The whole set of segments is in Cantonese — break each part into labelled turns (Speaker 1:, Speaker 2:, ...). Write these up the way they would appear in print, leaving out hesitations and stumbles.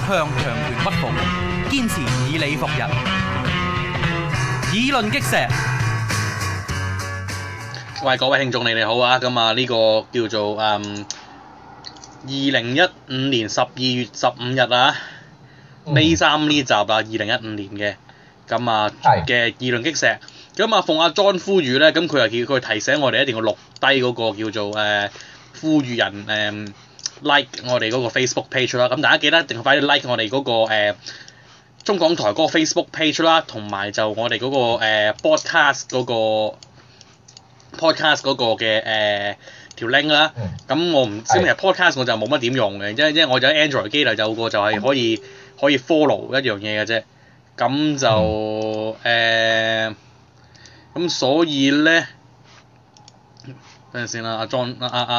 Speaker 1: 向強權屈服，堅持以理服人，議論擊石。
Speaker 2: 喂，各位聽眾你哋好啊！咁啊呢個叫做2015年12月15日啊，尾3呢集啊，2015年嘅咁啊嘅議論擊石。咁啊奉阿 John 呼籲咧，咁佢又叫佢提醒我哋一定要錄低嗰個叫做呼籲人like 我哋嗰個 Facebook page 啦。咁大家記得一定要快啲 like 我哋嗰個中港台嗰個 Facebook page 啦，同埋就我哋嗰個podcast 嗰個嘅條 link 啦。咁我唔知其實 podcast 我就冇乜點用嘅，因為我有 Android 機就有個就係可以 follow 一樣嘢嘅啫。咁就咁所以咧，等陣先啦，阿 John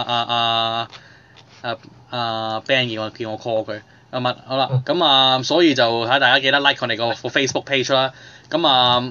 Speaker 2: Ben 叫我 call 佢好啦，咁所以就睇大家記得 like 我哋個 Facebook page 啦。咁阿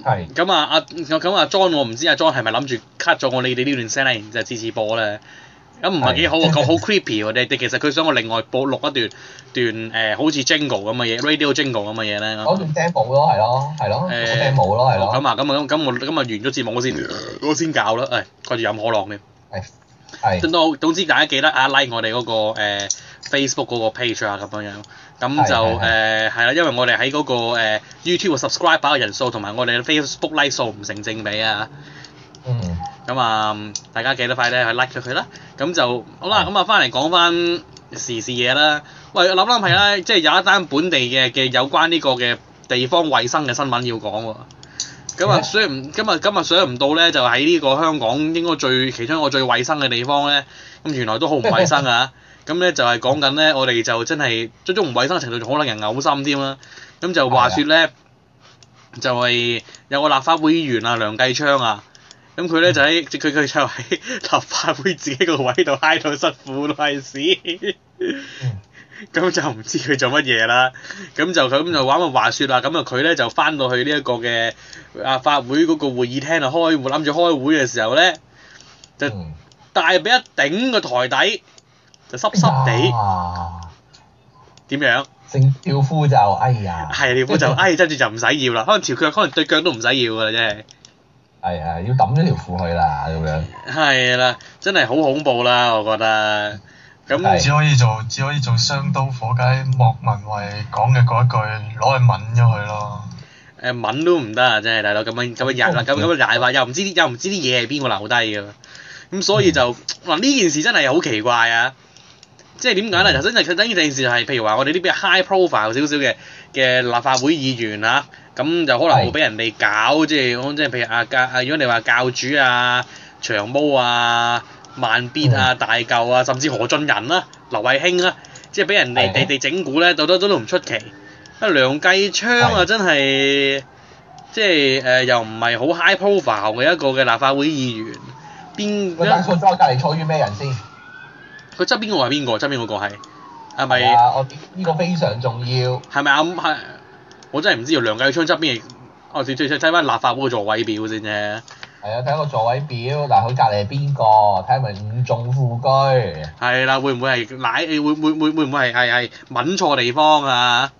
Speaker 2: John 我唔知阿 John 係咪諗住 cut 咗我哋呢段聲咧，然之後次次播咧，咁唔係幾好喎，好 creepy 喎。其實佢想我另外錄一段好似 jingle 咁嘅嘢 ，radio jingle 咁嘅嘢咧。
Speaker 3: 嗰段 demo 咯，係咯，demo 咯，係咯。
Speaker 2: 咁我完咗節目我先搞啦，掛住飲可樂添。總之大家記得like 我哋嗰個Facebook 嗰個 page 啊，咁樣。咁就係啦，因為我哋喺嗰個YouTube 嘅 subscriber 嘅人數同埋我哋嘅 Facebook like 數唔成正比啊。咁大家記得快啲去 like 咗佢啦。咁就好啦，咁翻嚟講翻時事嘢啦。喂，諗係啦，即係有一單本地嘅有關呢個嘅地方衞生嘅新聞要講喎。咁啊，所以今日想唔到咧，就喺呢個香港應該其中一個最衞生嘅地方咧，咁原來都好唔衞生啊！咁咧就係講緊咧，我哋就真係最終唔衞生嘅程度仲可能人嘔心添啦。咁就話説咧，就係有個立法會議員啊，梁繼昌啊，咁佢咧就喺立法會自己個位度揩到失褲都係屎。咁就唔知佢做乜嘢啦。咁就話説啦，咁啊佢咧就翻到去呢一個嘅立法會嗰個會議廳度諗住開會嘅時候咧，就大髀一頂個台底，就濕濕地。點樣？
Speaker 3: 成條褲就係條
Speaker 2: 褲就跟住就唔使要啦，可能對腳都唔使要噶啦，真係。
Speaker 3: 係要抌咗條褲去啦，咁樣。係
Speaker 2: 啦，真係好恐怖啦，我覺得。咁
Speaker 4: 只可以做雙刀火雞莫文蔚講嘅嗰一句，攞去抿咗佢咯。
Speaker 2: 抿都唔得啊！真係大佬咁樣曳啦，咁樣曳法又唔知啲嘢係邊個留低㗎。咁所以就呢件事真係好奇怪啊！即係點解咧？頭先就等於件事係，譬如話我哋呢邊 high profile 少少嘅立法會議員啊，咁就可能會俾人哋搞，即係譬如如果你話教主啊、長毛啊、慢必啊、大嚿啊，甚至何俊仁啦、劉慧卿啦，即係俾人哋整蠱咧，都唔出奇。梁繼昌啊，真係即係又唔係好 high profile 嘅一個嘅立法會議員。
Speaker 3: 佢等錯咗隔離坐於咩人先？
Speaker 2: 佢側邊個係邊個？側邊嗰個係咪？
Speaker 3: 我呢個非常重要。
Speaker 2: 係咪係我真係唔知梁繼昌側邊我最睇翻立法會個座位表先啫。
Speaker 3: 睇個座位表，嗱佢隔離係邊個？睇下咪五眾富居。
Speaker 2: 係啦，會唔會係會唔會係抿錯地方啊？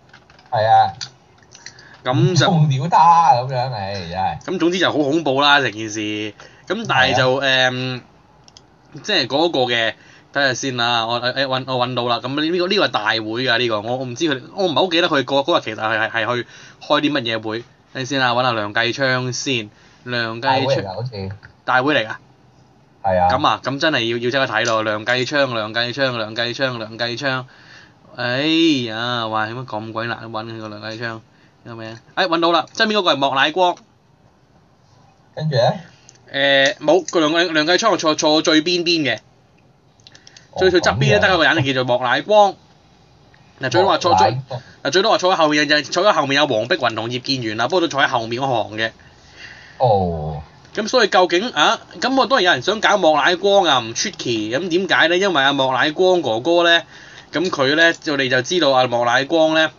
Speaker 2: 咁就
Speaker 3: 重屌他咁樣，真係。咁
Speaker 2: 總之就好恐怖啦成件事。咁但係就即係嗰個嘅睇下先啦。我揾到啦。咁呢個係大會㗎呢個。我唔知佢，我唔係好記得佢嗰日其實係去開啲乜嘢會。睇先啦，揾下梁繼昌先。梁繼昌
Speaker 3: 好似
Speaker 2: 大會嚟㗎。咁真係要即刻睇咯。梁繼昌。哎呀，哇！點解咁鬼難揾佢個梁繼昌？有咩？揾到啦！側邊嗰個係莫乃光。
Speaker 3: 跟住咧？
Speaker 2: 冇，個梁繼昌坐最邊嘅。最側邊咧得一個人叫做莫乃光。最多話坐喺後面坐喺後面有黃碧雲同葉建源啦，不過都坐喺後面嗰行嘅。咁所以究竟咁我當然有人想搞莫乃光啊，唔出奇。咁點解咧？因為莫乃光哥哥咧，咁佢咧我哋就知道莫乃光咧，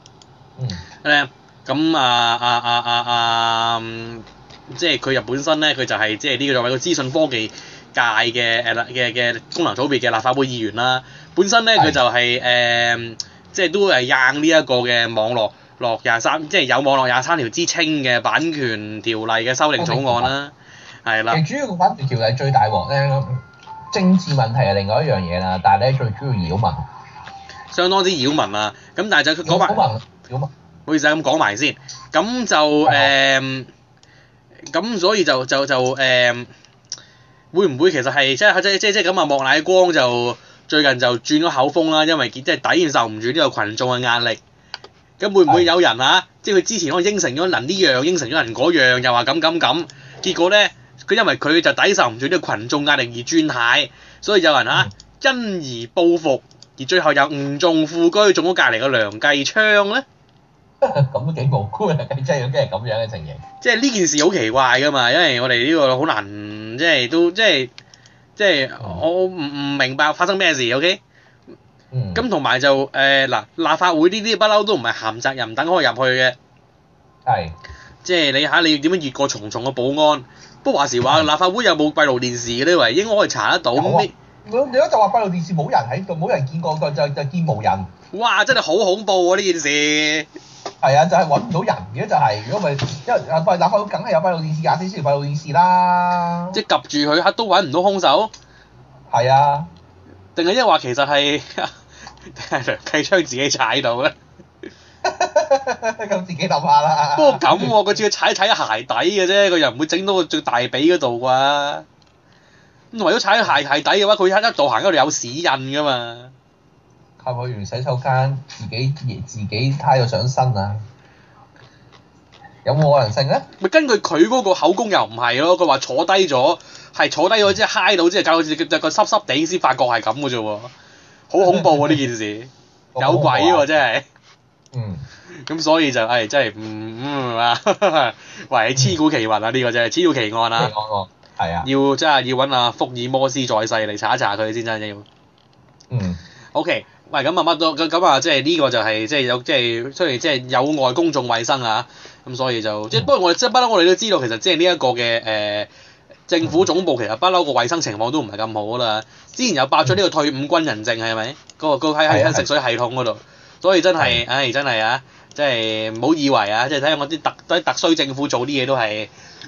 Speaker 2: 即係佢本身咧，佢就係即係呢個作為個資訊科技界嘅功能組別嘅立法會議員啦。本身咧佢就係即係都係硬呢一個嘅網絡23，即係有網絡23條之稱嘅版權條例嘅修訂草案啦，係啦。
Speaker 3: 其實主要個版權條例最大鑊咧，政治問題係另外一樣嘢啦，但係咧最主要擾民。
Speaker 2: 相當之擾民啊！咁但係就講埋，
Speaker 3: 擾民。唔
Speaker 2: 好意思咁講埋先，咁就咁所以就會唔會其實係即係咁啊？莫乃光就最近就轉咗口風啦，因為即係抵受唔住呢個群眾嘅壓力。咁會唔會有人啊？即係佢之前可能應承咗人呢樣，應承咗人嗰樣，又話咁，結果咧佢因為佢就抵受唔住呢個群眾壓力而轉軚，所以有人因而報復，而最後又誤中副車，中咗隔離嘅梁繼昌咧。
Speaker 3: 咁都幾無辜啊！即係咁樣嘅情形。即係
Speaker 2: 呢件事好奇怪㗎嘛，因為我哋呢個好難，即係我唔明白發生咩事 ，OK？咁同埋就嗱，立法會呢啲不嬲都唔係鹹責任等可以入去嘅。係。即係你要點樣越過重重嘅保安？不過話時話，立法會有冇閉路電視嘅呢位？應該可以查得到。有啊。你而家就話閉路電視冇人喺度，冇人見過就見無人。哇！真係好恐怖喎呢件事。係啊，就係揾唔到人嘅就係，如果咪因為立法會梗係有閉路電視24條閉路電視啦。即係及住佢都揾唔到兇手。係啊。定係因為話其實係梁繼昌自己踩到咧？咁自己諗下啦。不過咁喎，佢只係踩鞋底嘅啫，佢又唔會整到個最大髀嗰度啩。咁為咗踩鞋底嘅話，佢一度行嗰度有屎印㗎嘛。係咪完洗手間自己揩到上身啊？有冇可能性咧？咪根據佢嗰個口供又唔係咯，佢話坐低咗，係坐低咗即係揩到，即係搞到隻腳濕濕地先發覺係咁嘅啫喎，好恐怖喎呢件事，有鬼喎真係。咁所以就真係喂，黐古奇聞啊呢個真係黐古奇案啊！係啊。要真係要揾阿福爾摩斯在世嚟查一查佢先真係要。OK。喂，咁啊乜都咁啊，即係呢個就係即係有即係雖然即係有礙公眾衞生啊，咁所以就即係不過我哋即係不嬲，我哋都知道其實即係呢一個嘅政府總部其實不嬲個衞生情況都唔係咁好啦。之前有爆咗呢個退伍軍人證係咪？嗰個喺食水系統嗰度，所以真係真係啊，即係唔好以為啊，即係睇下我啲特區政府做啲嘢都係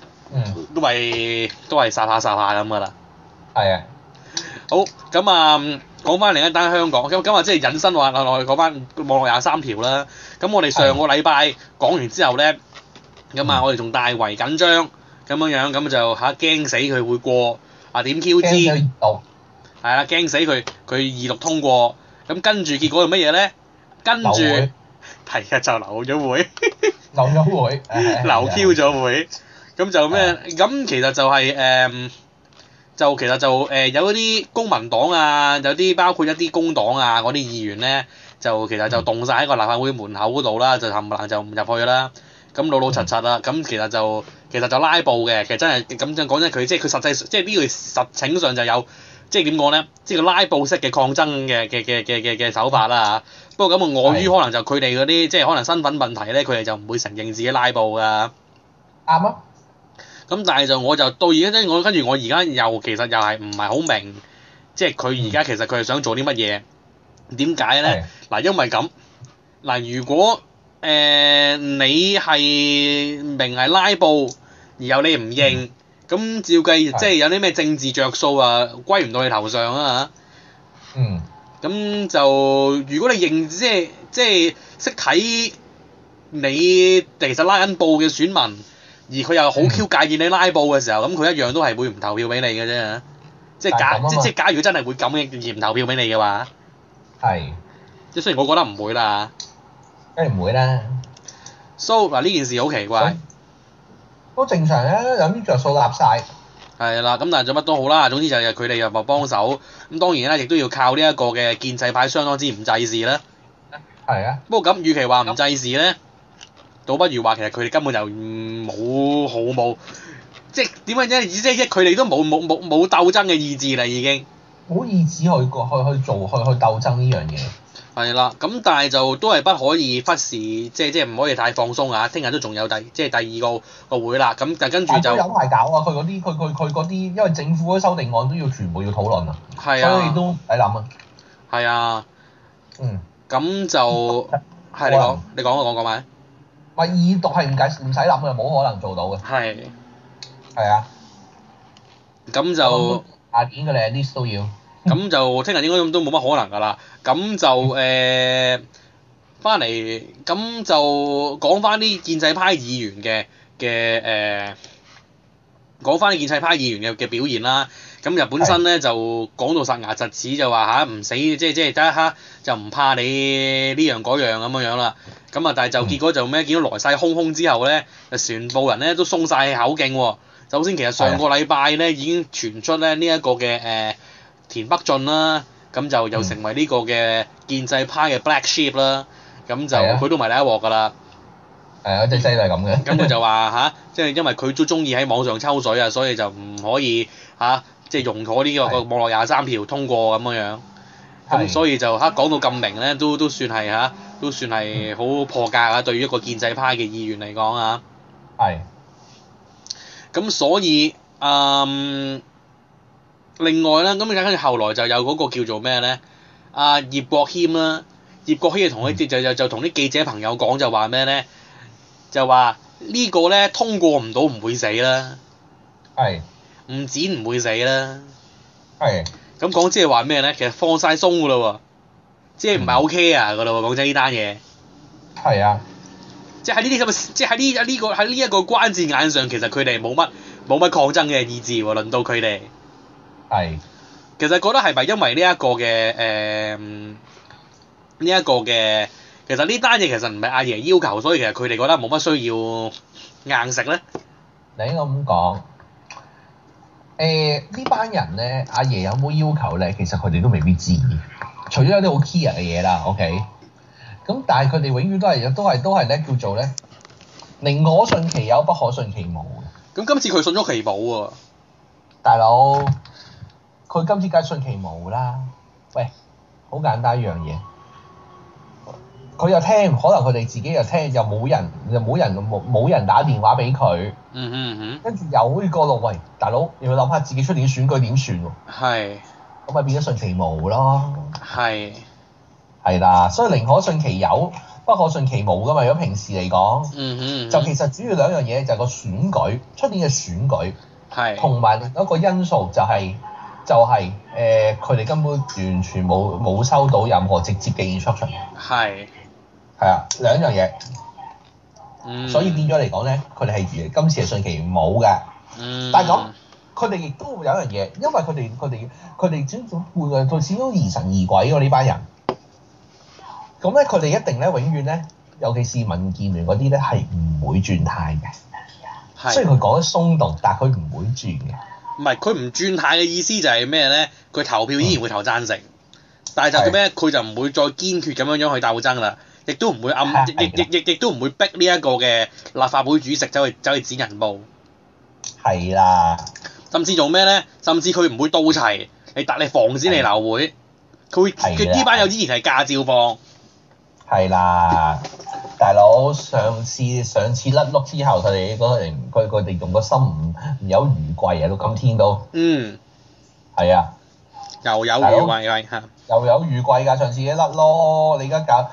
Speaker 2: 都係殺下咁噶啦。係啊。好，咁啊。講翻另一單香港，咁啊即係引申話落去講翻網絡23條啦。咁我哋上個禮拜講完之後咧，咁啊我哋仲大為緊張咁樣，咁就驚死佢會過點 Q 知？係啦，驚死佢二讀通過，咁跟住結果係乜嘢咧？跟住係啊就流咗會，流 Q 咗會，咁就咩？咁其實就係有一啲公民黨啊，有啲包括一啲工黨啊嗰啲議員咧，就其實就凍晒喺個立法會門口嗰度啦，就冚唪唥就唔入去啦。咁老實實啦，咁其實就拉布嘅，其實真係咁講真，佢即係佢實際即係呢個實情上就有即係點講咧，即係個拉布式嘅抗爭嘅手法啦嚇。不過咁礙於可能就佢哋嗰啲即係可能身份問題咧，佢哋就唔會承認自己拉布㗎。啱啊！咁但係我就到而家跟住我而家又其實又係唔係好明，即係佢而家其實佢係想做啲乜嘢？點解咧？嗱，因為咁嗱，如果你係明係拉布，然後你唔認，咁照計即係有啲咩政治着數啊，歸唔到你頭上啊嚇。咁就如果你認即係識睇你其實拉緊布嘅選民。而佢又好 Q 介意你拉布嘅時候，咁佢一樣都係會唔投票俾你嘅啫。即係假如真係會咁嘅而唔投票俾你嘅話，係。即係雖然我覺得唔會啦。梗係唔會啦。So 嗱呢件事好奇怪。都正常啊，有啲着數立晒。係啦，咁但係做乜都好啦，總之就係佢哋又話幫手。咁當然啦，亦都要靠呢一個嘅建制派相當之唔制事啦。係啊。不過咁，與其話唔制事咧。倒不如話其實佢哋根本就冇，即係點樣啫？即係佢哋都冇鬥爭嘅意志啦，已經。冇意志去鬥爭呢樣嘢。係啦，咁但係就都係不可以忽視，即係唔可以太放鬆啊！聽日都仲有第二個會啦，咁就跟住就。有排搞啊！佢嗰啲，因為政府嗰啲修訂案都要全部要討論啊。係啊。所以都抵諗啊。係啊。 咁就係你講埋。
Speaker 3: 咪二讀係唔使諗嘅，冇可能做到嘅。係啊。
Speaker 2: 咁就
Speaker 3: 下年嘅你 at least 都要。
Speaker 2: 咁就聽日應該都冇乜可能㗎啦。咁就翻嚟，咁就講翻啲建制派議員嘅講翻啲建制派議員嘅表現啦。咁日本身咧就講到實牙實齒就話唔死，即係得一刻就唔怕你呢樣嗰樣咁樣啦。咁啊，但係就結果就咩？見到來勢洶洶之後咧，就全部人咧都鬆晒口徑喎。首先其實上個禮拜咧已經傳出咧呢一個嘅田北俊啦，咁就又成為呢個嘅建制派嘅 black sheep 啦。咁就佢都唔係第一鑊㗎啦。
Speaker 3: 即係犀利咁嘅。
Speaker 2: 咁佢就話即係因為佢都中意喺網上抽水啊，所以就唔可以即係容妥呢個網絡23條通過咁樣。咁所以就講到咁明咧，都算係都算係好破格啊！對於一個建制派嘅議員嚟講啊。
Speaker 3: 係。
Speaker 2: 咁所以另外咧，咁跟住後來就有嗰個叫做咩咧？葉國謙啦，葉國謙就同啲記者朋友講就話咩咧？就話呢個咧通過唔到唔會死啦。
Speaker 3: 係。
Speaker 2: 唔剪唔會死啦。
Speaker 3: 係。
Speaker 2: 咁講即係話咩咧？其實放晒鬆㗎啦喎，即係唔係好 care 㗎啦喎，講真呢單嘢。
Speaker 3: 係啊。
Speaker 2: 即係喺呢啲咁嘅，即係喺呢一個關字眼上，其實佢哋冇乜抗爭嘅意志喎，輪到佢哋。
Speaker 3: 係。
Speaker 2: 其實覺得係咪因為呢一個嘅其實呢單嘢其實唔係阿爺要求，所以其實佢哋覺得冇乜需要硬食咧？
Speaker 3: 你應該咁講。呢班人咧，阿爺有冇要求咧？其實佢哋都未必知，除咗有啲好 key 嘅嘢啦 ，OK。咁但係佢哋永遠都係咧叫做咧，寧可信其有，不可信其無。
Speaker 2: 咁今次佢信咗其無喎。
Speaker 3: 大佬，佢今次梗係信其無啦。喂，好簡單一樣嘢。佢又聽，可能佢哋自己又聽，又冇人打電話俾佢。跟住又呢個咯，喂，大佬，你要諗下自己出年選舉點算喎？係。咁咪變咗信其無咯。係。係啦，所以寧可信其有，不可信其無噶嘛。如果平時嚟講，就其實主要兩樣嘢就係個選舉，出年嘅選舉，同埋另一個因素就係佢哋根本完全冇收到任何直接嘅 instruction。係啊，兩樣嘢。所以變咗嚟講咧，佢哋係今次係信其冇嘅。但係咁，佢哋亦都會有一樣嘢，因為佢哋始終疑神疑鬼喎呢班人。咁咧，佢哋一定咧，永遠咧，尤其是民建聯嗰啲咧，係唔會轉態嘅。雖然佢講得鬆動，但係佢唔會轉嘅。
Speaker 2: 唔係，佢唔轉態嘅意思就係咩咧？佢投票依然會投贊成，但係就咩？佢就唔會再堅決咁樣去鬥爭啦，亦都唔會亦都唔會逼呢一個嘅立法會主席走去剪人報。
Speaker 3: 係啦。
Speaker 2: 甚至做咩咧？甚至佢唔會到齊，你防止你流會，佢呢班友依然係駕照放。
Speaker 3: 係啦，大佬上次甩碌之後，佢哋用個心唔有餘悸啊！到今天都。係啊。
Speaker 2: 又有餘悸嚇。
Speaker 3: 又有餘悸㗎！上次一甩咯，你而家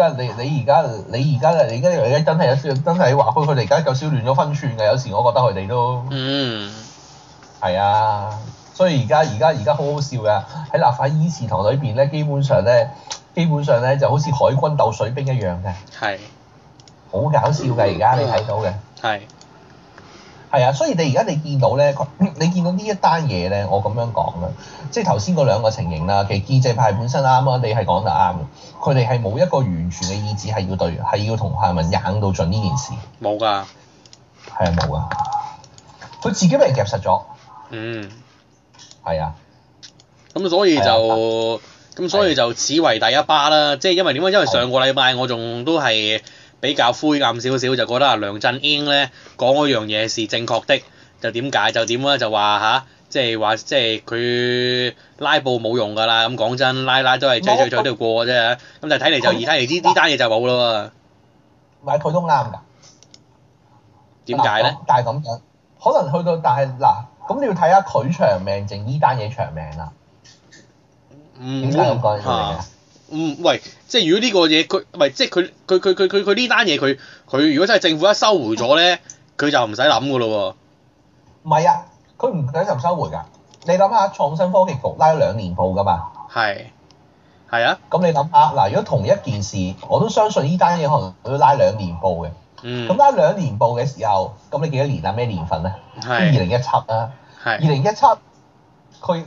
Speaker 3: 真係話佢哋而家夠少亂咗分寸㗎，有時我覺得佢哋都。係啊，所以而家好好笑㗎，喺立法議事堂裏邊咧，基本上咧就好似海軍鬥水兵一樣嘅。係。好搞笑㗎！而家你睇到嘅。係。係啊，所以你見到咧，你見到呢一單嘢咧，我咁樣講啦，即係頭先嗰兩個情形啦，其實建制派本身啱啊，你係講得啱嘅，佢哋係冇一個完全嘅意志係要同泛民硬到盡呢件事。冇㗎。係啊，冇㗎。佢自己俾人夾實咗。係啊。咁
Speaker 2: 所以就此為第一巴啦，即係因為點解？因為上個禮拜我仲都係比較灰暗少少，就覺得梁振英咧講嗰樣嘢是正確的，就點解就點啦，就話即係佢拉布冇用㗎啦，咁講真拉都係最都要過嘅啫，咁但係睇嚟呢單嘢就冇啦喎。
Speaker 3: 唔係佢都啱㗎。
Speaker 2: 點解咧？
Speaker 3: 但係咁樣，可能去到但係嗱，咁你要睇下佢長命定呢單嘢長命啦。點解咁講嘅？
Speaker 2: 喂，即係如果呢個嘢佢唔係即係佢呢單嘢佢如果真係政府一收回咗咧，佢就唔使諗噶咯喎。
Speaker 3: 唔係啊，佢唔使收回㗎。你諗下，創新科技局拉咗2年報㗎嘛？係
Speaker 2: 啊。
Speaker 3: 咁你諗下嗱，如果同一件事，我都相信呢單嘢可能都拉2年報嘅。咁拉2年報嘅時候，咁你幾多年啊？咩年份咧？都2017啊。2017，佢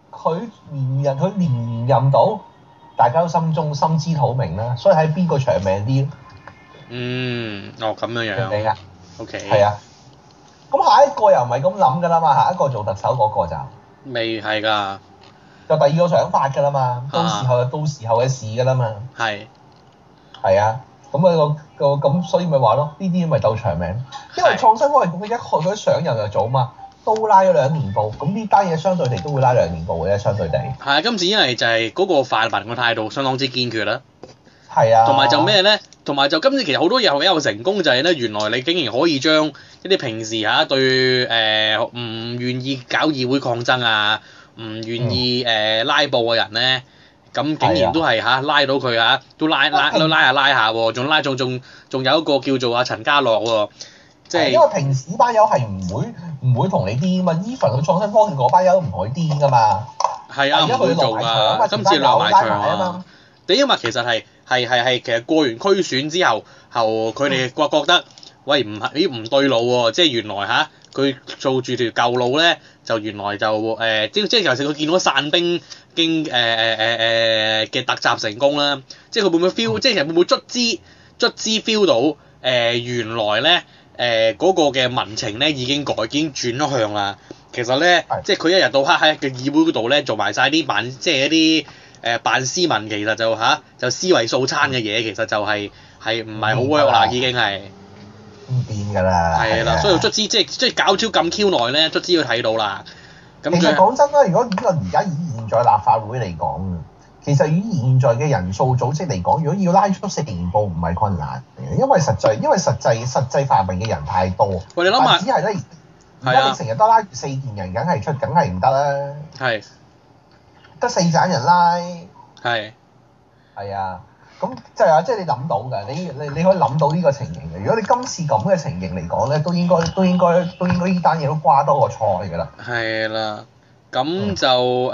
Speaker 3: 連任到，大家都心知肚明啦。所以喺邊個長命啲？
Speaker 2: 咁樣樣。
Speaker 3: 明啊
Speaker 2: ？OK。
Speaker 3: 係啊。咁下一個又唔係咁諗㗎啦嘛，下一個做特首嗰個就
Speaker 2: 未係㗎。
Speaker 3: 就第二個想法㗎啦嘛，到時候嘅事㗎啦嘛。係啊，咁所以咪話咯，呢啲咪鬥長命。因為創新科技局佢一上任就早嘛，都拉咗2年報，咁呢單嘢相對地都會拉2年報嘅啫，相對地。
Speaker 2: 係啊，今次因為就係嗰個泛民嘅態度相當之堅決啦。
Speaker 3: 係啊。同
Speaker 2: 埋就咩咧？同埋就今次其實好多嘢係比較成功，就係咧原來你竟然可以將一啲平時對唔願意搞議會抗爭啊，唔願意拉布嘅人咧，咁竟然都係拉到佢都拉下喎，仲有一個叫做陳家樂喎，即係因
Speaker 3: 為平時班友係唔會同你癲嘛，even 佢創新科技嗰班友都唔可以癲㗎嘛。係啊，唔會做㗎，今次落埋場啊！因為其實係其實過完區選之後佢哋覺得喂唔對路喎，即係原來佢做住條舊路咧，就原來就即係尤其是佢見到散兵經嘅突襲成功啦，即係佢會唔會 feel，即係其實會唔會卒之 feel 到原來咧嗰個嘅民情咧已經轉咗向啦。其實咧即係佢一日到黑喺個議會嗰度咧做埋晒啲即係一啲扮斯文，其實就思維素餐嘅嘢，其實就係唔係好 work 啦，已經係唔掂㗎啦。係啦，所以卒之即係搞咗咁 Q 耐咧，卒之要睇到啦。其實講真啦，如果呢個而家以現在立法會嚟講，其實以現在嘅人數組織嚟講，如果要拉出4年報唔係困難嘅，因為實際範圍嘅人太多。喂，你諗下，只係咧，而家你成日都拉住4件人，梗係唔得啦。係。得4盞人拉。係啊，咁就係即係你諗到㗎，你可以諗到呢個情形嘅。如果你今次咁嘅情形嚟講咧，都應該呢單嘢都瓜多個菜㗎啦。係啦，咁就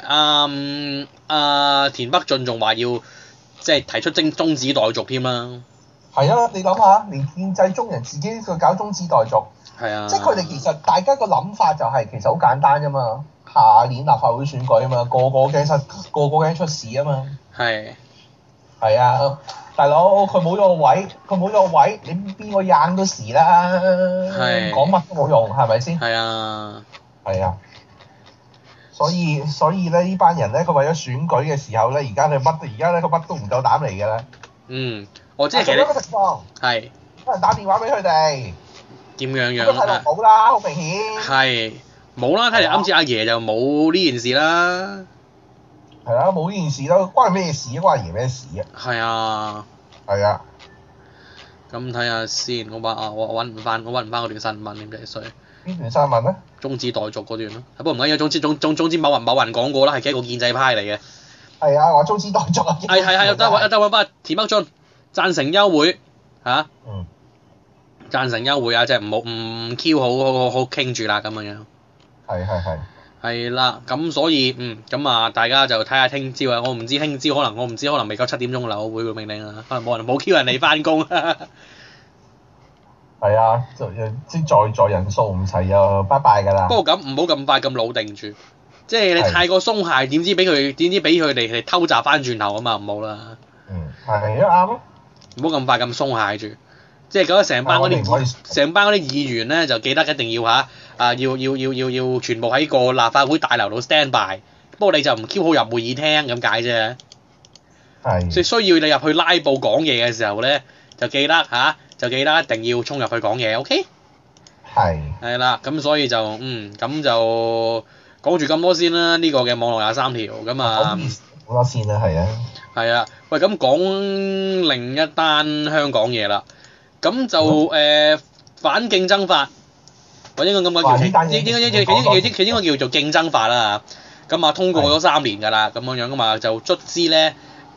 Speaker 3: 田北俊仲話要即係提出中止待續添啦。係啊，你諗下，連建制中人自己都搞中止待續。係啊。即係佢哋其實大家個諗法就係其實好簡單啫嘛。下年立法會選舉啊嘛，個個驚出事啊嘛。係啊，大佬佢冇咗個位，你邊個硬都事啦。講乜都冇用，係咪先？係啊。所以咧，呢班人咧，佢為咗選舉嘅時候咧，而家佢乜都唔夠膽嚟㗎啦。即係其實呢個情況係有人打電話俾佢哋。點樣啊？睇落冇啦，好明顯。冇啦，睇嚟啱先阿爺就冇呢件事啦。係啊，冇呢件事啦，關佢咩事啊？關阿爺咩事啊？係啊。咁睇下先，我揾唔翻嗰段新聞點計衰。邊段新聞咧？中止待續嗰段咯。不過唔緊要，總之某人講過啦，係幾個建制派嚟嘅。係啊，話中止待續啊。係，得揾翻田北俊贊成休會嚇。贊成休會啊！即係唔 Q 好傾住啦咁樣。係啦，咁所以咁大家就睇下聽朝啊！我唔知聽朝可能未夠7點鐘啦，我會命令啊，可能冇 Q 人嚟翻工。係啊，即在人數唔齊就拜拜㗎啦。不過咁唔好咁快咁老定住，即係你太過鬆懈，點知俾佢哋偷襲翻轉頭啊嘛，唔好啦。係啊，啱咯。唔好咁快咁鬆懈住，即係覺得成班嗰啲議員咧就記得一定要要全部喺個立法會大樓度 stand by， 不過你就唔 Q 好入會議廳咁解啫。所以需要你入去拉布講嘢嘅時候咧，就記得一定要衝入去講嘢 ，OK？ 係啦，咁所以就咁就講住咁多先啦，呢個嘅網絡23條咁啊。好多先啦，係啊。係啊，喂，咁講另一單香港嘢啦，咁就反競爭法。我應該咁講佢應該叫做競爭法啦，咁通過咗3年㗎啦，咁樣㗎嘛，就卒之咧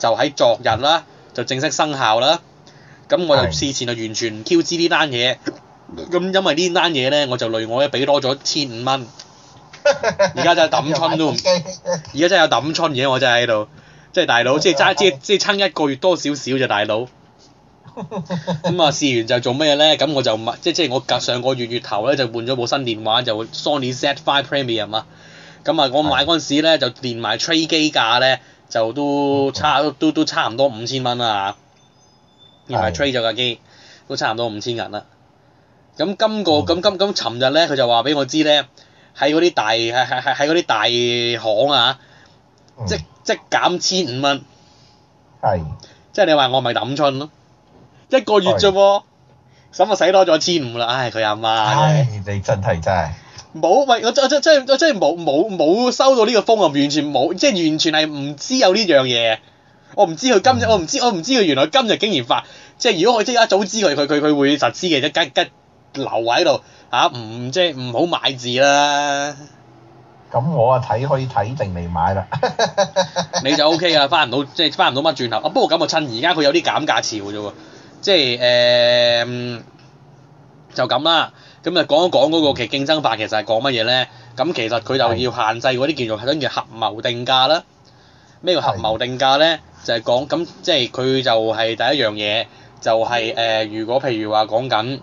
Speaker 2: 就喺昨日啦，就正式生效啦。咁我就事前就完全唔 Q 知呢單嘢，咁因為呢單嘢咧，我就累我俾多咗1500蚊。而家真係抌春都唔，而家真係有抌春嘅，我真係喺度，即係大佬，即係撐一個月多少少啫，大佬。咁啊，試完就做咩咧？咁我就買，即係我上個月頭咧就換咗部新電話，就 Sony Z5 Premium 啊。咁啊，我買嗰陣時咧就連埋 trade 機價咧，就都差唔多5000蚊啦。連埋 trade 咗架機都差唔多5000銀啦。咁尋日咧佢就話俾我知咧，喺嗰啲大行啊，即減1500蚊。
Speaker 3: 係。
Speaker 2: 即係你話我咪抌春咯？一個月啫喎，咁我使多咗1500啦，唉佢阿媽。
Speaker 3: 唉，你真係。
Speaker 2: 冇，喂，我真係冇收到呢個風啊，完全冇，即係完全係唔知有呢樣嘢。我唔知佢今日，我唔知佢原來今日竟然發，即係如果我即係一早知佢會實施嘅，即留喺度嚇，即係唔好買字啦。
Speaker 3: 咁我可以睇定嚟買啦。
Speaker 2: 你就 OK 啊，翻唔到乜轉頭。不過咁啊，趁而家佢有啲減價潮啫喎，即係就咁啦。咁啊講一講嗰個其競爭法其實係講乜嘢咧？咁其實佢就要限制嗰啲叫合謀定價啦。咩叫合謀定價咧？就係講咁，即係佢就係第一樣嘢，就係如果譬如話講緊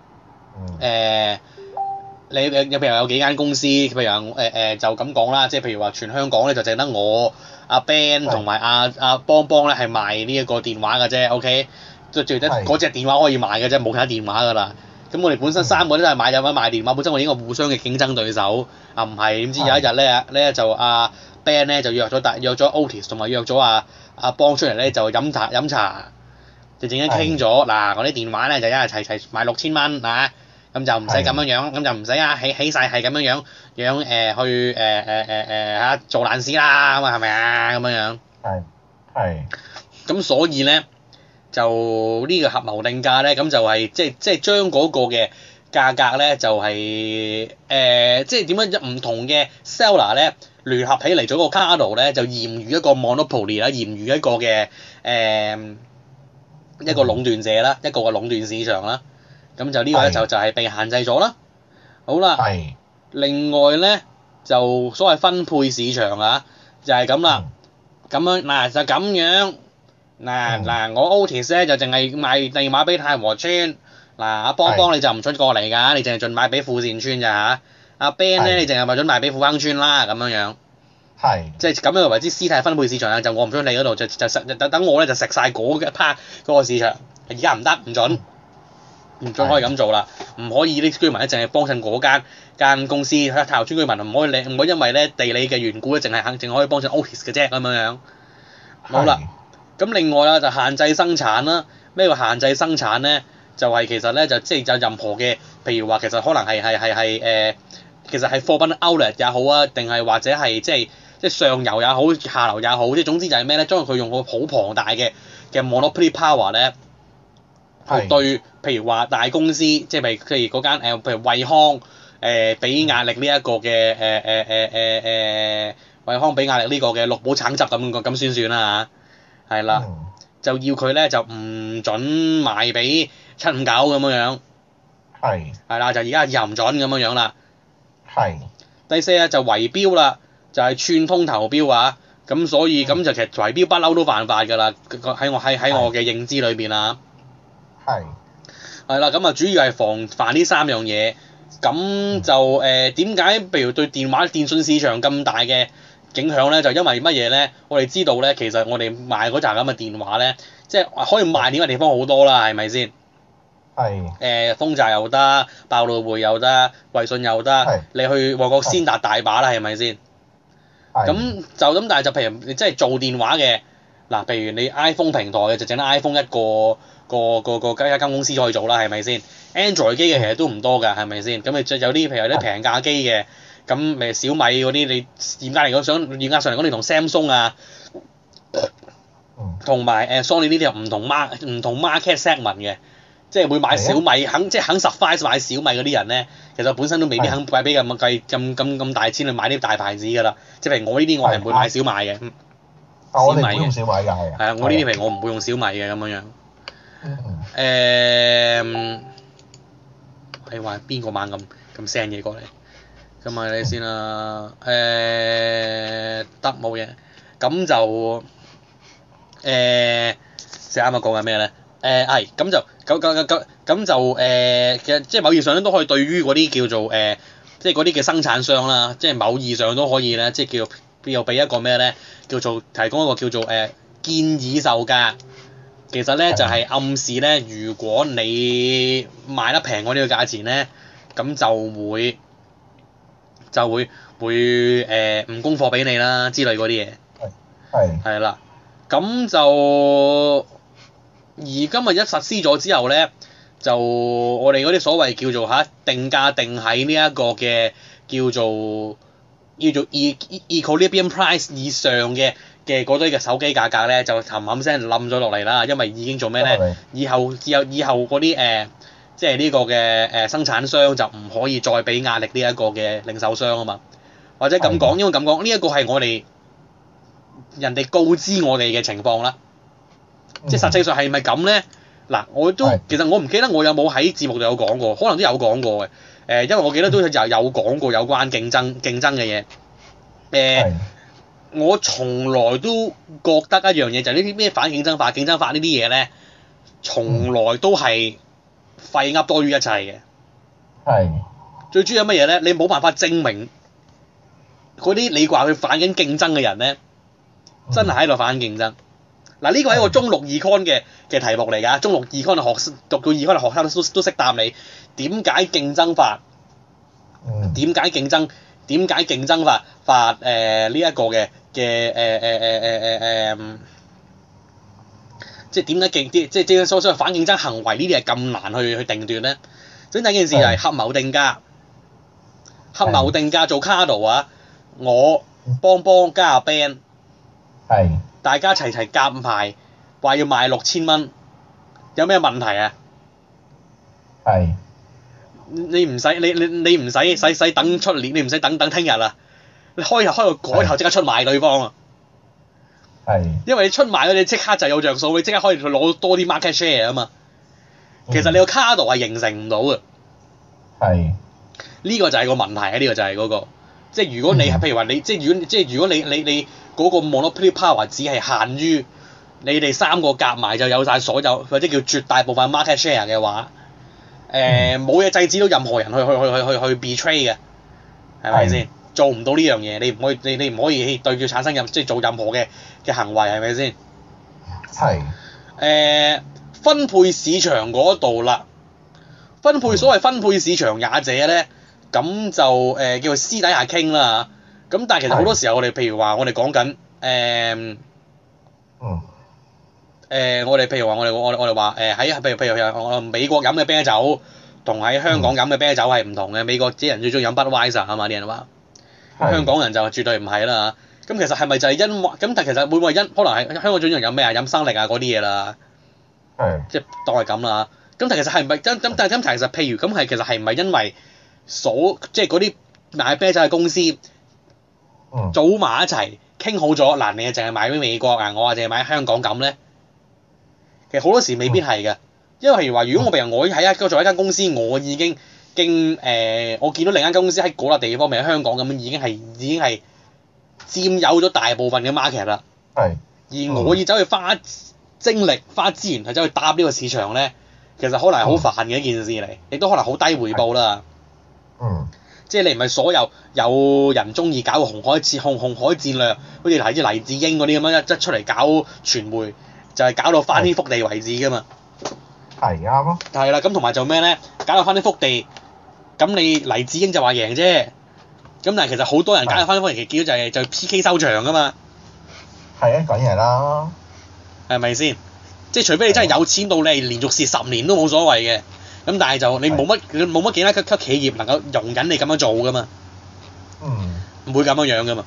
Speaker 2: 你譬如有幾間公司，譬如話就咁講啦，即係譬如話全香港咧就淨得我阿 Ben 同埋阿邦咧係賣呢一個電話嘅啫 ，OK， 最得嗰隻電話可以賣嘅啫，冇其他電話㗎啦。咁我哋本身3個都係賣電話，本身我哋應該互相嘅競爭對手，啊唔係，點知有一日咧就阿 Ben 咧就約咗 Otis 同埋約咗阿邦出嚟咧就飲茶，就陣間傾咗嗱，我啲電話咧就一日齊賣6000蚊啊！咁就唔使咁樣，咁就唔使起曬係咁樣去做爛事啦，咁啊係咪啊咁樣？
Speaker 3: 係。咁
Speaker 2: 所以咧就呢個合謀定價咧，咁就係即係將嗰個嘅價格咧就係即係點樣唔同嘅 seller 咧聯合起嚟咗個 card 咧，就嚴如一個 monopoly 啦，嚴如一個嘅一個壟斷者啦，一個嘅壟斷市場啦。咁就呢個咧就係被限制咗啦。好啦，另外咧就所謂分配市場啊，就係咁啦。咁樣嗱就咁樣嗱我 Otis 咧就淨係賣地碼俾太和村，嗱阿邦你就唔准過嚟㗎，你淨係盡賣俾富善村咋嚇。阿 Ben 咧你淨係咪準賣俾富亨村啦咁樣。即係咁樣為之私體分配市場啊，就我唔准你嗰度就等我咧就食曬嗰一 part 嗰個市場，而家唔得唔準。唔再可以咁做啦，唔可以啲居民咧淨係幫襯嗰間公司，太和村居民唔可以因為咧地理嘅緣故咧，淨可以幫襯 Otis 嘅啫咁樣。好啦，咁另外啦就限制生產啦。咩叫限制生產咧？就係其實咧就即係有任何嘅，譬如話其實可能係其實係貨品 outlet 也好啊，定係或者係即係上游也好，下游也好，即係總之就係咩咧？將佢用個好龐大嘅 monopoly power 咧。對，譬如話大公司，即係譬如嗰間譬如惠康，俾壓力呢一個嘅惠康俾壓力呢個嘅綠寶橙汁咁算啦嚇，係啦，就要佢咧就唔準賣俾759咁樣。係啦，就而家又唔準咁樣啦。第四就圍標啦，就係串通投標啊，咁所以咁就其實圍標不嬲都犯法㗎啦，喺我嘅認知裏邊啊。係啦，咁啊主要係防範呢3樣嘢，咁就點解譬如對電信市場咁大嘅影響咧？就因為乜嘢咧？我哋知道咧，其實我哋賣嗰扎咁嘅電話咧，即係可以賣電話地方好多啦，係咪先？豐澤又得，爆露匯又得，維信又得，你去旺角先達大把啦，係咪先？咁但係就譬如你即係做電話嘅嗱，譬如你 iPhone 平台嘅就整得 iPhone 一間公司可以做啦，係咪先 ？Android 機嘅其實都唔多㗎，係咪先？咁你有啲譬如有啲平價機嘅，咁咪小米嗰啲，你嚴格上嚟講，你同 Samsung 啊，同埋Sony 呢啲又唔同 market segment 嘅，即係會買小米肯 suffice 買小米嗰啲人咧，其實本身都未必肯俾咁大錢去買啲大牌子㗎啦。即係譬如我呢啲，我係唔會買小米嘅。
Speaker 3: 我哋唔會用小米㗎，係啊。
Speaker 2: 係啊，我呢啲皮我唔會用小米嘅咁樣。你話邊個猛咁 send 嘢過嚟？咁咪你先啦。得冇嘢。咁就啱啱講緊咩咧？係咁就其實即係某意義上咧都可以對於嗰啲叫做即係嗰啲嘅生產商啦，即係某意義上都可以咧，即係又俾一個咩咧？叫做提供一個叫做建議售價。其實咧就係暗示咧，如果你賣得平過呢個價錢咧，咁就會唔供貨俾你啦之類嗰啲嘢。係啦，咁就而今日一實施咗之後咧，就我哋嗰啲所謂叫做定價定喺呢一個嘅叫做 equilibrium price 以上嘅嗰堆嘅手機價格咧，就冚聲冧咗落嚟啦，因為已經做咩咧？以後嗰啲即係呢個嘅生產商就唔可以再俾壓力呢一個嘅零售商啊嘛，或者咁講，因為咁講呢一個係我哋人哋告知我哋嘅情況啦，即係實際上係咪咁咧？嗱，其實我唔記得我有冇喺節目度有講過，可能都有講過嘅。因為我記得都有講過有關競爭嘅嘢。我從來都覺得一樣嘢就係呢啲咩反競爭法呢啲嘢咧，從來都係廢噏多於一切嘅。最主要係乜嘢咧？你冇辦法證明嗰啲你話佢反緊競爭嘅人咧，真係喺度反緊競爭。嗱，呢個係一個中六 Econ 嘅題目嚟㗎，中六 Econ 嘅讀到 Econ 嘅學生都識答你點解競爭法？點解競爭法呢一個嘅即係點解即係所謂反競爭行為呢啲係咁難去定斷咧？整第一件事就係合謀定價，做 Cardo 啊，我幫加阿 Ben， 大家齊夾埋話要賣6000蚊，有咩問題啊？你唔使等出年，你唔使等聽日啊！你開個改頭即刻出賣對方啊！因為你出賣佢，你即刻就有着數，你即刻可以攞多啲 market share 啊嘛。其實你個 Cardo 係形成唔到嘅。呢個就係個問題啊！呢個就係嗰個，即係如果你係譬如話你，即係如果你嗰個 monopoly power 只係限於你哋三個夾埋就有晒所有或者叫絕大部分 market share 嘅話，冇嘢制止到任何人去 betray 嘅，係咪先？做唔到呢樣嘢，你唔可以對佢產生即係做任何嘅行為，係咪先？分配市場嗰度啦，所謂分配市場也者咧，咁就叫做私底下傾啦。咁但係其實好多時候我哋譬如話我哋講緊我哋譬如話我哋話喺譬如我美國飲嘅啤酒同喺香港飲嘅啤酒係唔同嘅。美國啲人最中意飲 Budweiser 啊嘛，啲人話，香港人就絕對唔係啦。咁其實係咪就係因為咁？但其實會唔會可能係香港最中意飲咩啊？飲生力啊嗰啲嘢啦，即係當係咁啦。咁但其實係唔係咁？但係其實譬如咁係其實係唔係因為即係嗰啲賣啤酒嘅公司組埋一齊傾好咗嗱，你淨係賣俾美國啊，我話淨係賣喺香港咁咧？其實好多時未必係嘅，因為譬如話，如果我喺作為一間公司，我已經我見到另一間公司喺嗰笪地方，譬如香港咁樣，已經係佔有咗大部分嘅 market 啦。而我要走去花精力、花資源去走去搭呢個市場咧，其實可能係好煩嘅一件事嚟，亦都可能好低回報啦。即係你唔係所有人中意搞個紅海戰略，好似黎智英嗰啲咁樣一出嚟搞傳媒，就係搞到翻天覆地為止㗎嘛。
Speaker 3: 啱啊。
Speaker 2: 係啦，咁同埋做咩咧？搞到翻天覆地，咁你黎智英就話贏啫。咁但係其實好多人搞到翻天覆地，結果就 PK 收場㗎嘛。
Speaker 3: 講嘢啦。
Speaker 2: 係咪先？即係除非你真係有錢到你係連續蝕10年都冇所謂嘅。咁但係就你冇乜幾間企業能夠容忍你咁樣做㗎嘛？唔會咁樣㗎嘛。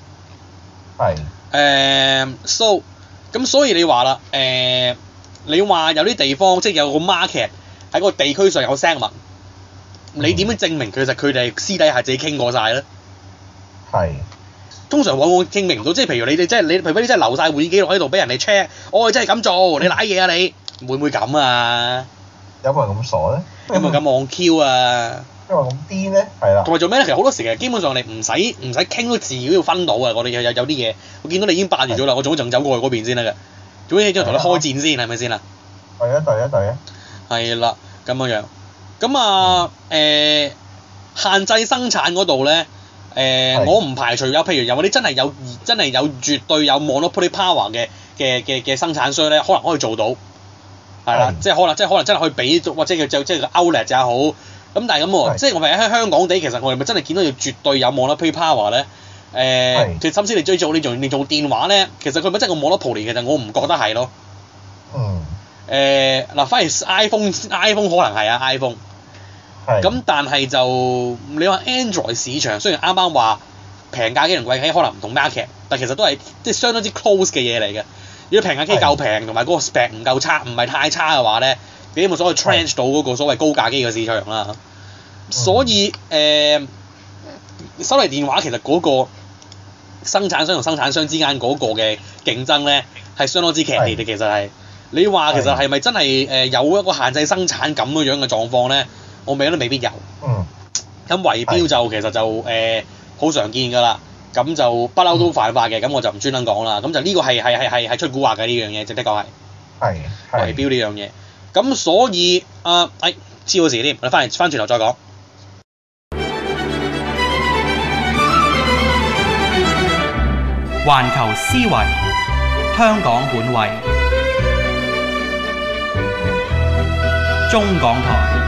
Speaker 2: 咁所以你話啦，你話有啲地方即係有個 market 喺個地區上有 segment，你點樣證明其實佢哋私底下自己傾過晒咧？ 通常往往證明唔到，即係譬如你真係譬如你真係留晒會議記錄喺度俾人哋 check，我真係咁做，你賴嘢啊你，會唔會咁啊？
Speaker 3: 有冇人咁傻咧？
Speaker 2: 有冇咁戇 Q 啊？
Speaker 3: 因為咁癲咧，係啦。
Speaker 2: 同埋做咩咧？其實好多時其實基本上你唔使傾都自己要分到啊！我哋有啲嘢，我見到你已經霸住咗啦，我仲走過去嗰邊先得嘅，總之要同你開戰先係咪先啦？
Speaker 3: 係啊，
Speaker 2: 係啦，咁樣。咁啊限制生產嗰度咧，我唔排除有譬如有啲真係有絕對有 monopoly power 嘅生產商咧，可能可以做到，係啦，即係可能真係可以俾或者即係個 outlet 也好，咁但係咁喎，即係我咪喺香港地，其實我哋咪真係見到要絕對有 monopoly power 咧，甚至你追做你做電話咧，其實佢咪真係個 monopoly，其實我唔覺得係咯。嗱，反而 iPhone 可能係啊 iPhone。咁但係就你話 Android 市場雖然啱啱話平價機同貴價機可能唔同 market， 但其實都係即係相當之 close 嘅嘢嚟嘅。如果平價機夠平同埋嗰個 spec 唔夠差，唔係太差嘅話咧，基本所謂 trench 到嗰個所謂高價機嘅市場啦。所以手提電話其實嗰個生產商同生產商之間嗰個嘅競爭咧係相當之劇烈嘅。其實係你話其實係咪真係有一個限制生產咁樣嘅狀況咧？我覺得未必有。咁圍標就其實就好常見㗎啦。咁就不嬲都犯法嘅。咁我就唔專登講啦。咁就呢個係出蠱惑嘅呢樣嘢，的確係。圍標呢樣嘢。咁所以黐咗時添，我哋翻轉頭再講。
Speaker 1: 環球思維，香港本位，中港台。